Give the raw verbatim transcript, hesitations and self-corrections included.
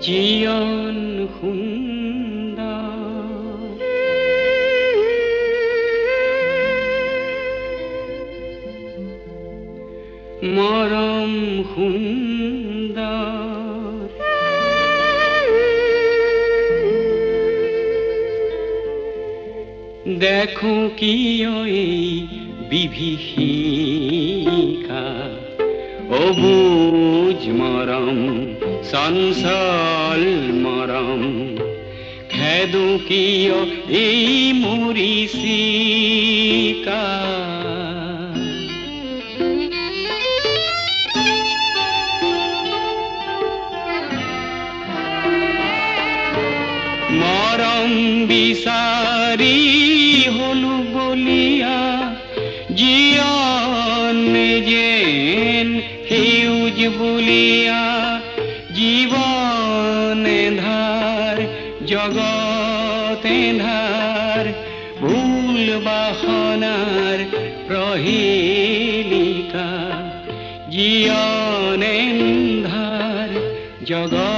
জীয়ন সুন্দৰ মৰম সুন্দৰ দেখো কিয় এই বিভীষিকা অবুজ মৰম চঞ্চল মৰম খেদো কিয় এই মৰিচিকা মৰম বিচাৰি হলো বলিয়া জীয়ন যেন সেউজ বুলিয়া জীবন ধাৰ জগতে ধাৰ ভুল বাসনাৰ প্ৰহেলিকা জীয়ন ধাৰ জগত